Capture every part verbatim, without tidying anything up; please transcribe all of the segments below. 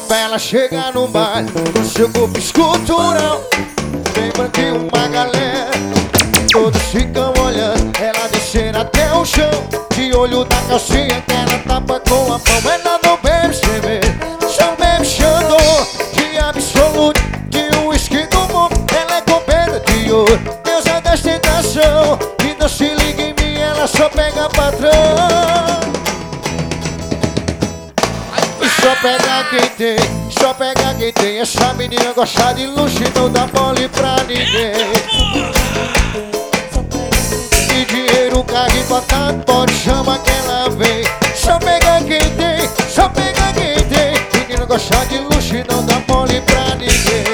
Quando ela chega no baile, com seu corpo escultural, bem branquinho uma galera, todos ficam olhando ela descer até o chão, de olho na calcinha que ela tapa com a mão. Ela não bebe cerveja, só bebe Xandô, de absoluto, de uísque do mundo. Ela é coberta de ouro, deusa da ostentação, e não se liga em mim, ela só pega patrão. Só pega quem tem, só pega quem tem. Essa menina gosta de luxo e não dá mole pra ninguém. E dinheiro, carro e batata, pode chamar que ela vem. Só pega quem tem, só pega quem tem. Menina gosta de luxo e não dá mole pra ninguém.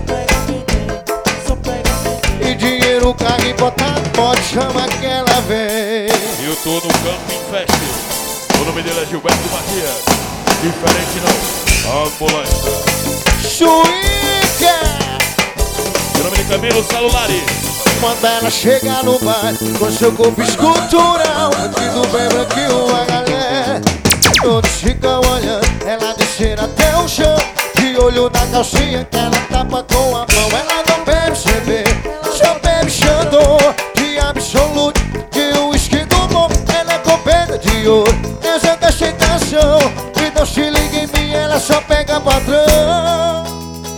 E dinheiro, carro e batata, pode chamar que ela vem. Eu tô no Camping Fest. O nome dele é Gilberto Matias. Diferente não, ambulância. Suíca! Meu nome de Camilo Celulares. Quando ela chega no baile, com seu corpo escultural, tudo bem branquinho a galera, todos ficam olhando ela descer até o chão, de olho na calcinha que ela tapa com a mão. Ela não bebe cerveja, só bebe Xandô, de absoluto, de uísque do mundo. Ela é coberta de ouro, deusa da aceitação, e não se liga em mim, ela só pega patrão.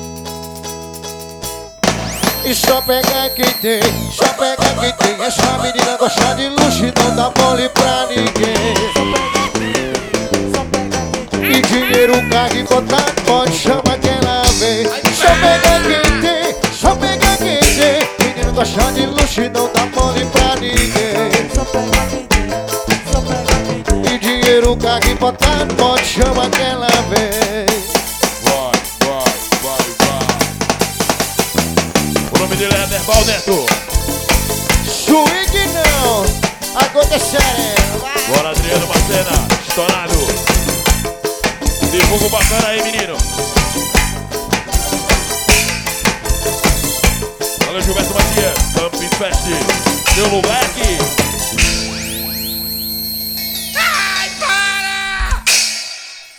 E só pega quem tem, só pega quem tem. Essa menina gosta de luxo e não dá mole pra ninguém. E dinheiro, carro e botar, pode chamar que ela vem. Só pega quem tem, só pega quem tem. Menino gosta de luxo e não dá mole pra ninguém. E dinheiro, carro e botar, pode chamar que ela vem. O nome dele é Herbal Neto. Swing não, acontecendo. Bora, Adriano Macena, estourado. Divulga bacana aí, menino. Valeu, Gilberto Matias, Camping Fest. Seu lugar aqui.